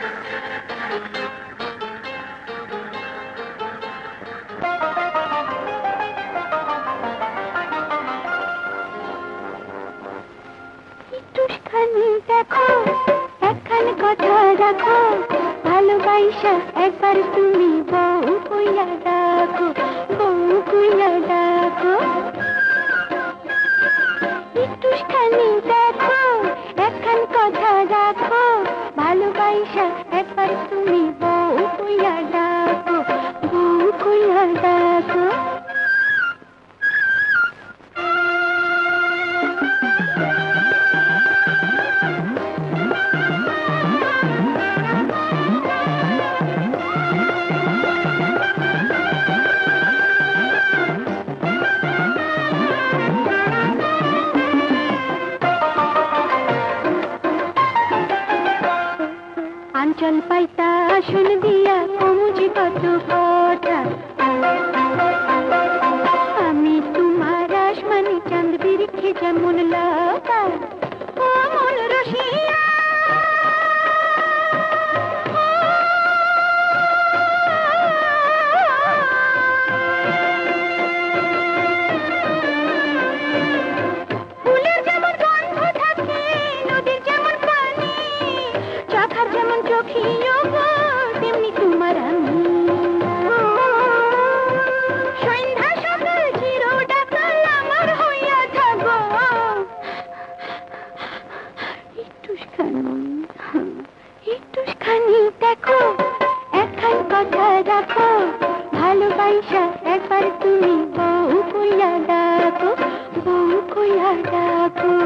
একটুখানি দেখো, একখান কথা রাখো, ভালোবাসা একবার তুমি বউ কইয়া ডাকো, বউ কইয়া ডাকো। একটুখানি দেখো, একখান কথা রাখো, ভালোবাসা একবার তুমি বউ কইয়া ডাকো, বউ কইয়া ডাকো। আঞ্চল পাইতা আসন দিয়া কমুজি কত কথা, আমি তোমার আসমানি চাঁদ বিরিখে যেমন লতা, কোমল রসিয়া ফুলের যেমন গন্ধ থাকে, নদীর যেমন পানি, চোখার যেমন চোখিও তেমনি তোমার আমি। সন্ধ্যা সকাল চির ডাকাল আমার হইয়া থাকো, একটুখানি দেখো, একখান কথা রাখো, ভালোবাসা একবার তুমি বউ কইয়া ডাকো, বউ কইয়া ডাকো।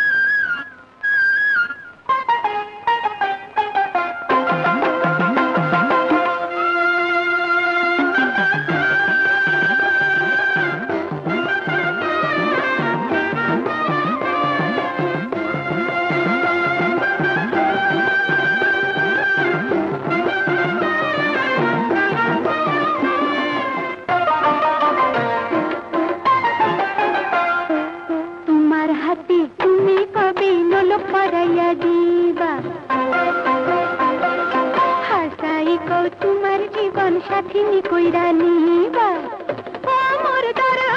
তোমার হাতে তুমি কবে নোলক পরাইয়া দিবা, হাসাই কও তোমার জীবন সাথী কইরা নিবা, ও মোর দর